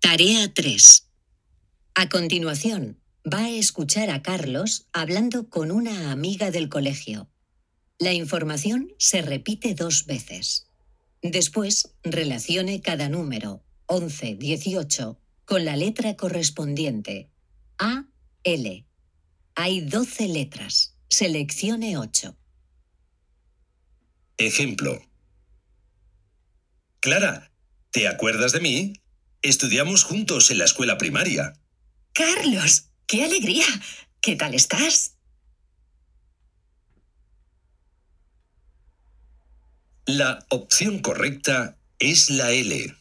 Tarea 3. A continuación, va a escuchar a Carlos hablando con una amiga del colegio. La información se repite 2 veces. Después, relacione cada número, 11, 18, con la letra correspondiente. A, L. Hay 12 letras. Seleccione 8. Ejemplo. Clara, ¿te acuerdas de mí? Estudiamos juntos en la escuela primaria. Carlos, qué alegría. ¿Qué tal estás? La opción correcta es la L.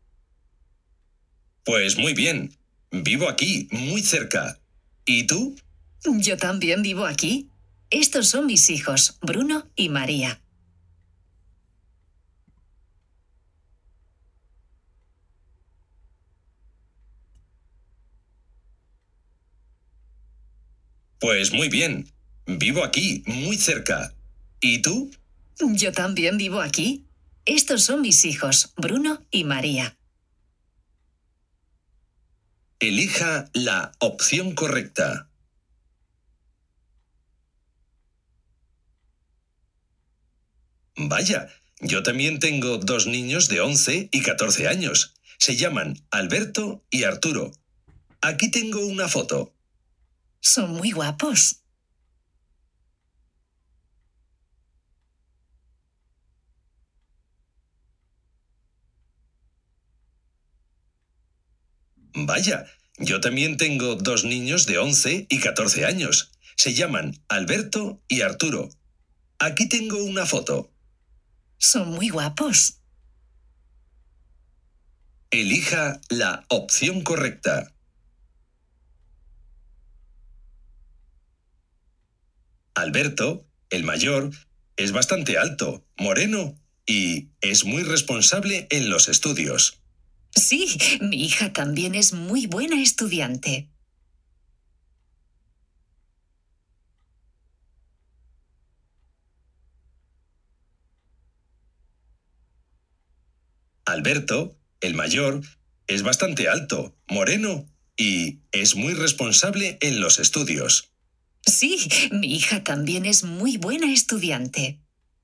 Pues muy bien. Vivo aquí, muy cerca. ¿Y tú? Yo también vivo aquí. Estos son mis hijos, Bruno y María. Pues muy bien. Vivo aquí, muy cerca. ¿Y tú? Yo también vivo aquí. Estos son mis hijos, Bruno y María. Elija la opción correcta. Vaya, yo también tengo 2 niños de 11 y 14 años. Se llaman Alberto y Arturo. Aquí tengo una foto. Son muy guapos. Vaya, yo también tengo 2 niños de 11 y 14 años. Se llaman Alberto y Arturo. Aquí tengo una foto. Son muy guapos. Elija la opción correcta. Alberto, el mayor, es bastante alto, moreno y es muy responsable en los estudios. Sí, mi hija también es muy buena estudiante. Alberto, el mayor, es bastante alto, moreno y es muy responsable en los estudios. Sí, mi hija también es muy buena estudiante.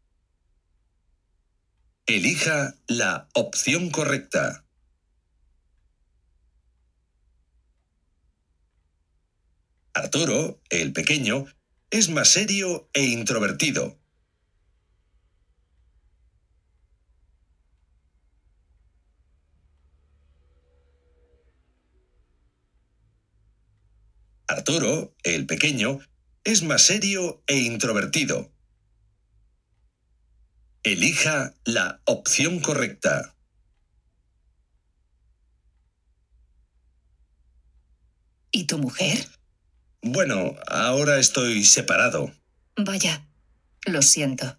Elija la opción correcta. Arturo, el pequeño, es más serio e introvertido. Arturo, el pequeño, es más serio e introvertido. Elija la opción correcta. ¿Y tu mujer? Bueno, ahora estoy separado. Vaya, lo siento.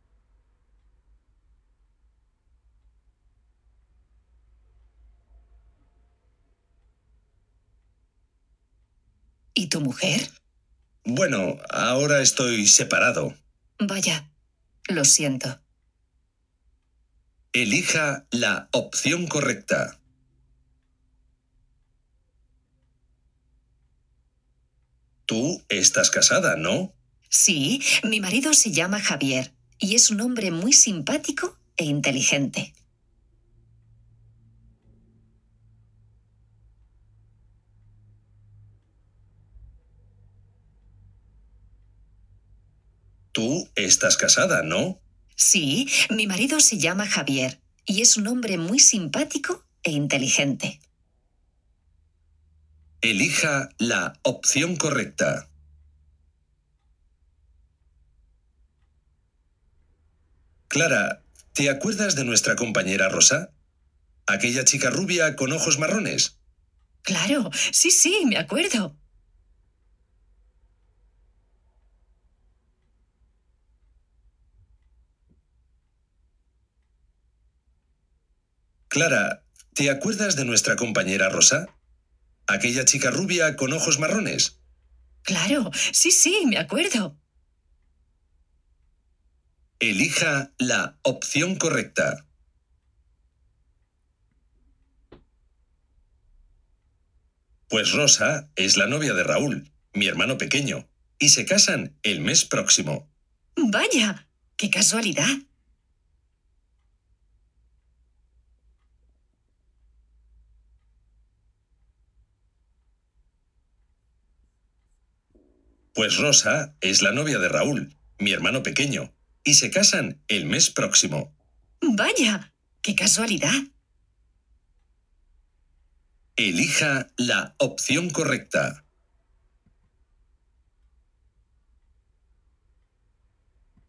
¿Y tu mujer? Bueno, ahora estoy separado. Vaya, lo siento. Elija la opción correcta. Tú estás casada, ¿no? Sí, mi marido se llama Javier y es un hombre muy simpático e inteligente. Tú estás casada, ¿no? Sí, mi marido se llama Javier y es un hombre muy simpático e inteligente. Elija la opción correcta. Clara, ¿te acuerdas de nuestra compañera Rosa? Aquella chica rubia con ojos marrones. Claro, sí, sí, me acuerdo. Clara, ¿te acuerdas de nuestra compañera Rosa? Aquella chica rubia con ojos marrones. Claro, sí, sí, me acuerdo. Elija la opción correcta. Pues Rosa es la novia de Raúl, mi hermano pequeño, y se casan el mes próximo. Vaya, qué casualidad. Pues Rosa es la novia de Raúl, mi hermano pequeño, y se casan el mes próximo. Vaya, qué casualidad. Elija la opción correcta.